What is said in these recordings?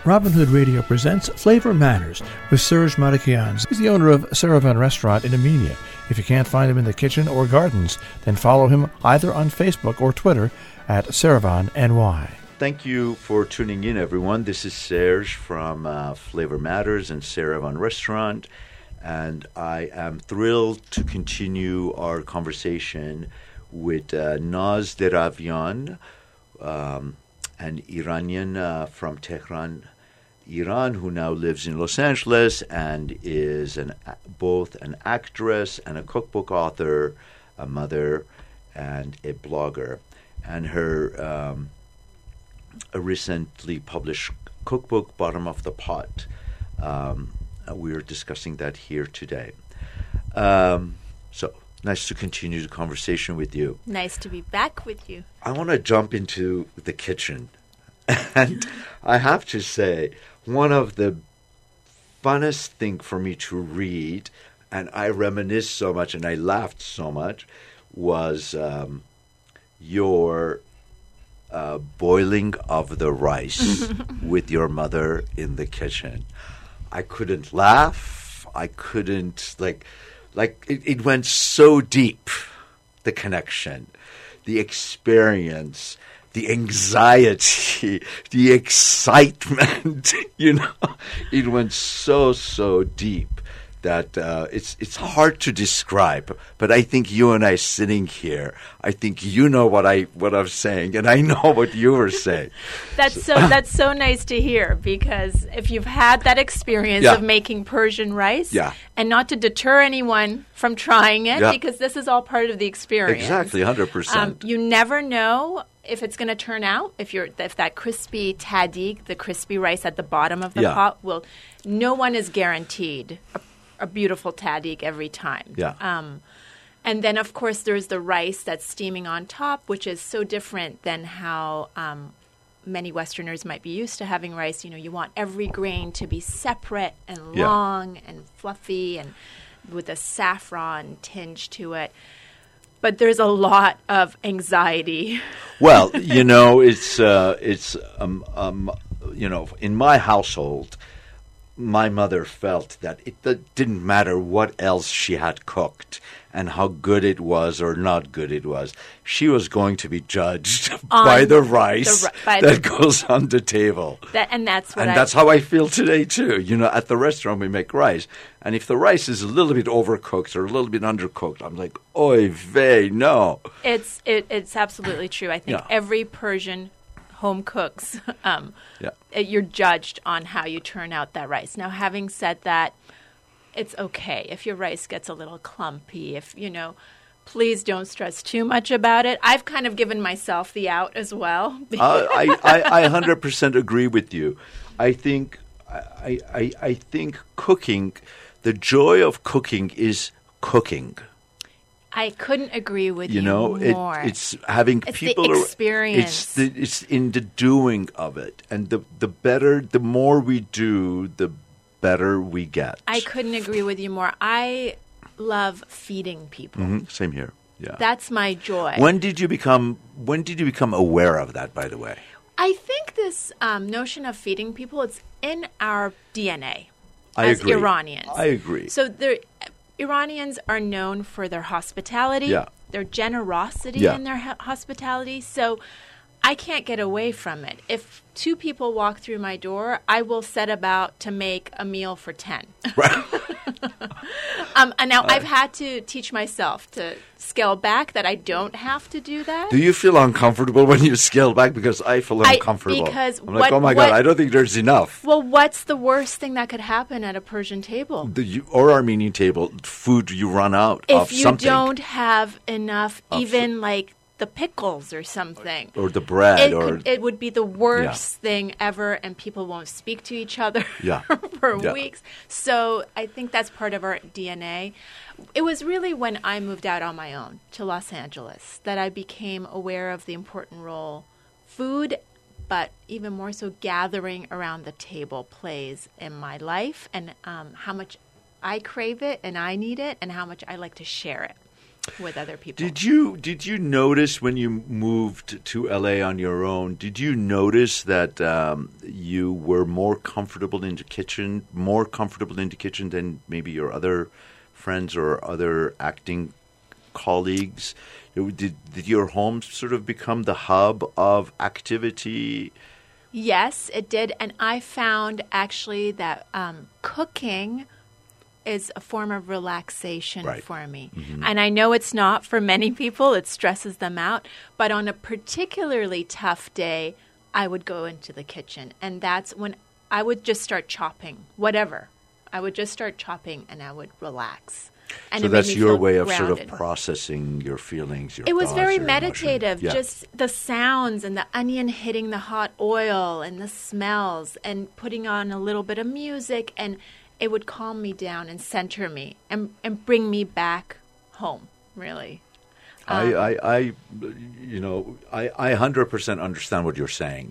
Robin Hood Radio presents Flavor Matters with Serge Matakian. He's the owner of Saravan Restaurant in Amelia. If you can't find him in the kitchen or gardens, then follow him either on Facebook or Twitter at SaravanNY. Thank you for tuning in, everyone. This is Serge from Flavor Matters and Saravan Restaurant, and I am thrilled to continue our conversation with Naz Deravian, an Iranian from Tehran, Iran, who now lives in Los Angeles and is both an actress and a cookbook author, a mother, and a blogger. And her a recently published cookbook, Bottom of the Pot. We're discussing that here today. So nice to continue the conversation with you. Nice to be back with you. I want to jump into the kitchen. And I have to say, one of the funnest thing for me to read, and I reminisced so much and I laughed so much, was your boiling of the rice with your mother in the kitchen. I couldn't laugh. I couldn't, it went so deep, the connection, the experience, the anxiety, the excitement, it went so deep that it's hard to describe. But I think you and I sitting here, I think you know what I'm saying, and I know what you were saying. That's so nice to hear, because if you've had that experience of making Persian rice, and not to deter anyone from trying it, because this is all part of the experience. Exactly, 100%. You never know if it's going to turn out, if that crispy tahdig, the crispy rice at the bottom of the pot, no one is guaranteed a beautiful tahdig every time. And then, of course, there's the rice that's steaming on top, which is so different than how many Westerners might be used to having rice. You want every grain to be separate and long and fluffy and with a saffron tinge to it. But there's a lot of anxiety. Well, it's in my household, my mother felt that it didn't matter what else she had cooked and how good it was or not good it was. She was going to be judged by the rice that goes on the table. That's how I feel today, too. At the restaurant, we make rice. And if the rice is a little bit overcooked or a little bit undercooked, I'm like, oy vey, no. It's absolutely true. I think every Persian home cooks, you're judged on how you turn out that rice. Now, having said that, it's okay if your rice gets a little clumpy. Please don't stress too much about it. I've kind of given myself the out as well. I 100% agree with you. I think cooking, the joy of cooking is cooking. I couldn't agree with you more. It's having people. The experience. It's in the doing of it, and the more we do, the better we get. I couldn't agree with you more. I love feeding people. Mm-hmm. Same here. Yeah, that's my joy. When did you become aware of that? By the way, I think this notion of feeding people, it's in our DNA as Iranians. I agree. So Iranians are known for their hospitality, their generosity in their hospitality. So I can't get away from it. If 2 people walk through my door, I will set about to make a meal for 10. Right. And now I've had to teach myself to scale back, that I don't have to do that. Do you feel uncomfortable when you scale back? Because I feel uncomfortable. I'm like, oh my God, I don't think there's enough. Well, what's the worst thing that could happen at a Persian table? Or Armenian table, food, you run out of something. If you don't have enough, even like the pickles or something. Or the bread. It would be the worst thing ever, and people won't speak to each other for weeks. So I think that's part of our DNA. It was really when I moved out on my own to Los Angeles that I became aware of the important role food, but even more so gathering around the table, plays in my life, and how much I crave it and I need it, and how much I like to share it. with other people. Did you notice when you moved to LA on your own? Did you notice that you were more comfortable in the kitchen than maybe your other friends or other acting colleagues? Did your home sort of become the hub of activity? Yes, it did. And I found actually that cooking is a form of relaxation for me. Mm-hmm. And I know it's not for many people. It stresses them out. But on a particularly tough day, I would go into the kitchen. And that's when I would just start chopping, whatever. I would just start chopping and I would relax. And so that's your way of grounded. sort of processing your feelings, It was very meditative, just the sounds and the onion hitting the hot oil and the smells and putting on a little bit of music, and it would calm me down and center me and bring me back home, really. I 100% understand what you're saying.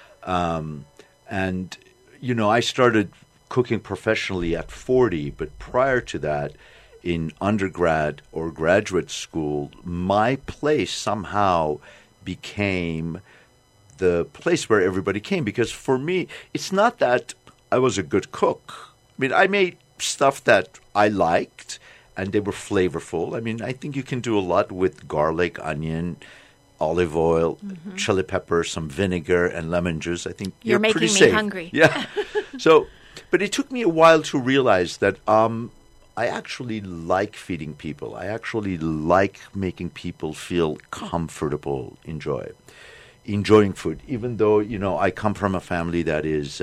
And, I started cooking professionally at 40, but prior to that, in undergrad or graduate school, my place somehow became the place where everybody came. Because for me, it's not that I was a good cook. I mean, I made stuff that I liked, and they were flavorful. I mean, I think you can do a lot with garlic, onion, olive oil, chili pepper, some vinegar, and lemon juice. I think you're pretty safe. You're making me hungry. Yeah. But it took me a while to realize that I actually like feeding people. I actually like making people feel comfortable, enjoying food. Even though, I come from a family that is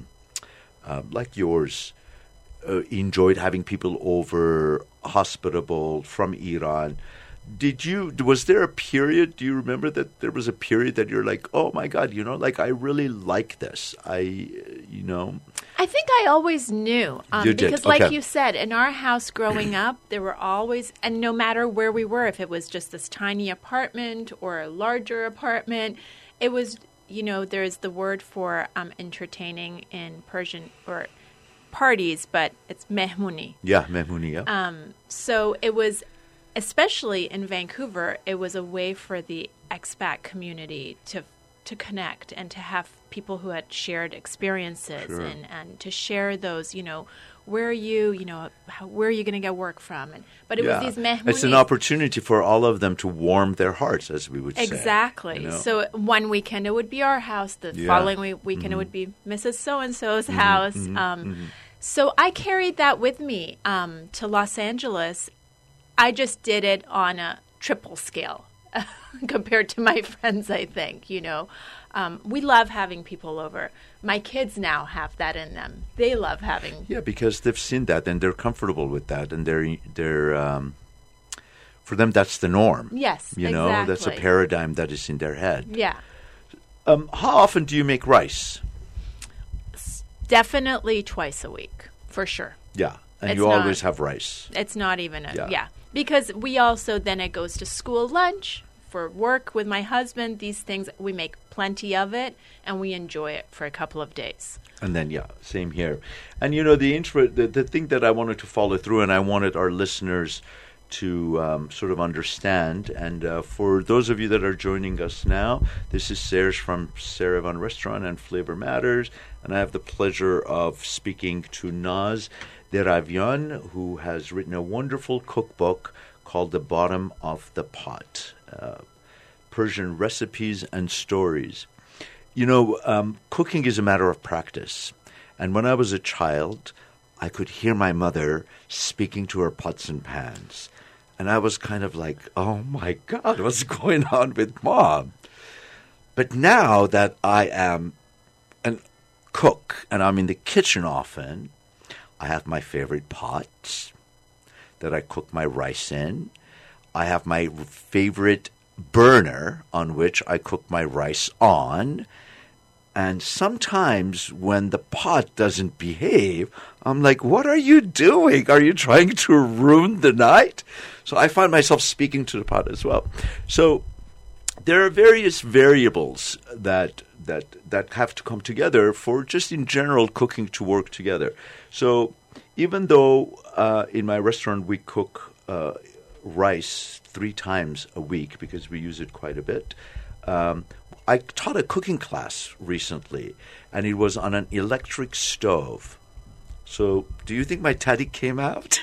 like yours, enjoyed having people over, hospitable, from Iran. Was there a period, do you remember that there was a period that you're like, oh my God, I really like this. I think I always knew. You did. Because like you said, in our house growing up, there were always, and no matter where we were, if it was just this tiny apartment or a larger apartment, it was, there's the word for entertaining in Persian or parties, but it's mehmuni. Yeah, mehmuni, yeah. So it was, especially in Vancouver, it was a way for the expat community to connect and to have people who had shared experiences and to share those, where are you, where are you going to get work from? But it was these mehmuni. It's an opportunity for all of them to warm their hearts, as we would say. Exactly. So one weekend it would be our house. The following weekend it would be Mrs. So-and-so's house. So I carried that with me to Los Angeles. I just did it on a triple scale compared to my friends, I think, We love having people over. My kids now have that in them. They love having. Yeah, because they've seen that and they're comfortable with that, and they're for them that's the norm. Yes, exactly. That's a paradigm that is in their head. Yeah. How often do you make rice? Definitely twice a week, for sure. Yeah, and you always have rice. It's not even because we also then it goes to school lunch. For work with my husband, these things, we make plenty of it, and we enjoy it for a couple of days. And then, same here. And, the thing that I wanted to follow through, and I wanted our listeners to sort of understand, and for those of you that are joining us now, this is Serge from Saravan Restaurant and Flavor Matters, and I have the pleasure of speaking to Naz Deravian, who has written a wonderful cookbook called The Bottom of the Pot. Persian recipes and stories. Cooking is a matter of practice. And when I was a child, I could hear my mother speaking to her pots and pans. And I was kind of like, oh my God, what's going on with Mom? But now that I am a cook and I'm in the kitchen often, I have my favorite pots that I cook my rice in. I have my favorite burner on which I cook my rice on. And sometimes when the pot doesn't behave, I'm like, what are you doing? Are you trying to ruin the night? So I find myself speaking to the pot as well. So there are various variables that have to come together for just in general cooking to work together. So even though in my restaurant we cook rice 3 times a week because we use it quite a bit. I taught a cooking class recently, and it was on an electric stove. So, do you think my tahdig came out?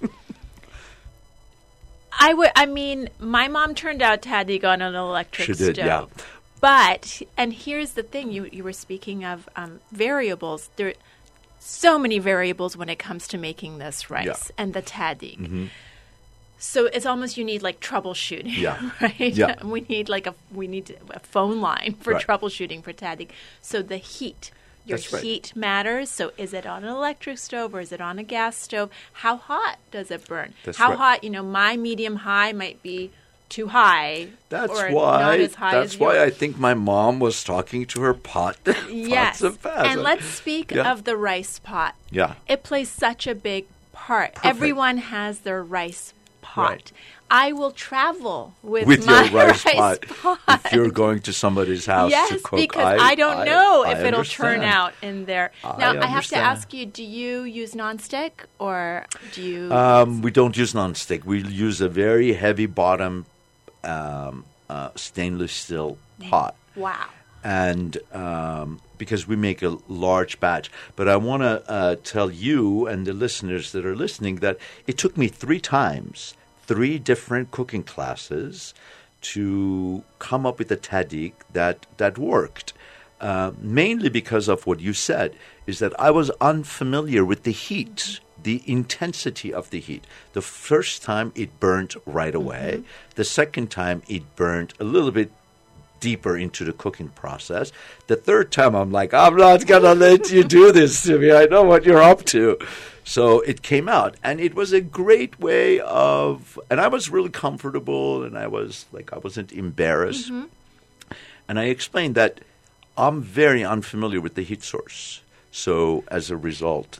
My mom turned out tahdig on an electric stove. She did, yeah. But, and here's the thing, you were speaking of variables. There are so many variables when it comes to making this rice and the tahdig. Mm-hmm. So it's almost you need like troubleshooting, right? Yeah. We need a phone line for troubleshooting for tahdig. So the heat. Your heat matters. So is it on an electric stove or is it on a gas stove? How hot does it burn? How hot, my medium high might be too high. That's or why not as high as yours. I think my mom was talking to her pot. Yes. And let's speak of the rice pot. Yeah. It plays such a big part. Perfect. Everyone has their rice pot. Right. I will travel with my your rice pot. If you're going to somebody's house to cook. Because I don't know if it'll turn out in there. Now, I have to ask you, do you use nonstick or do you... we don't use nonstick. We use a very heavy bottom stainless steel pot. Wow. And because we make a large batch. But I want to tell you and the listeners that are listening that it took me 3 times, 3 different cooking classes to come up with a tahdig that worked. Mainly because of what you said, is that I was unfamiliar with the heat, the intensity of the heat. The first time it burnt right away. Mm-hmm. The second time it burnt a little bit deeper into the cooking process. The third time I'm like, I'm not going to let you do this to me. I know what you're up to. So it came out, and it was a great way of, and I was really comfortable, and I wasn't embarrassed. Mm-hmm. And I explained that I'm very unfamiliar with the heat source. So as a result,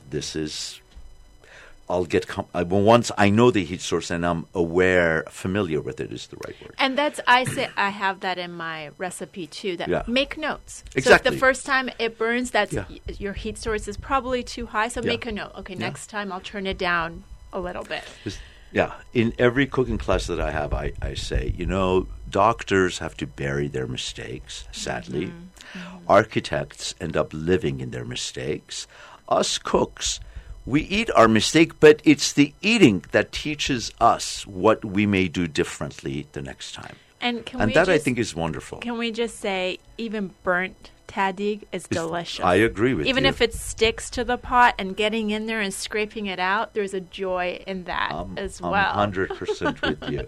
once I know the heat source and I'm familiar with it is the right word. And I have that in my recipe too, that make notes. Exactly. So if the first time it burns, your heat source is probably too high, so make a note. Okay, next time I'll turn it down a little bit. In every cooking class that I have, I say, doctors have to bury their mistakes, sadly. Mm-hmm. Architects end up living in their mistakes. Us cooks, we eat our mistake, but it's the eating that teaches us what we may do differently the next time. And I think is wonderful. Can we just say even burnt tahdig is delicious? I agree with you. Even if it sticks to the pot and getting in there and scraping it out, there's a joy in that as well. I'm 100% with you.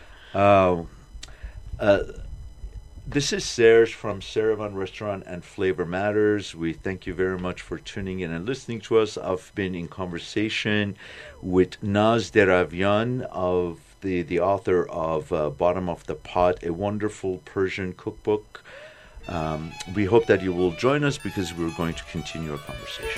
This is Serge from Saravan Restaurant and Flavor Matters. We thank you very much for tuning in and listening to us. I've been in conversation with Naz Deravian, the author of Bottom of the Pot, a wonderful Persian cookbook. We hope that you will join us because we're going to continue our conversation.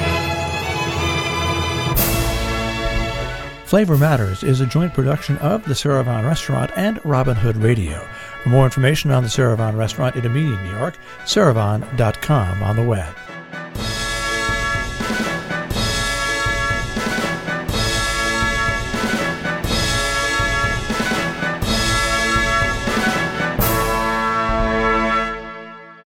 Flavor Matters is a joint production of the Saravan Restaurant and Robin Hood Radio. For more information on the Saravan Restaurant in Amelia, New York, saravan.com on the web.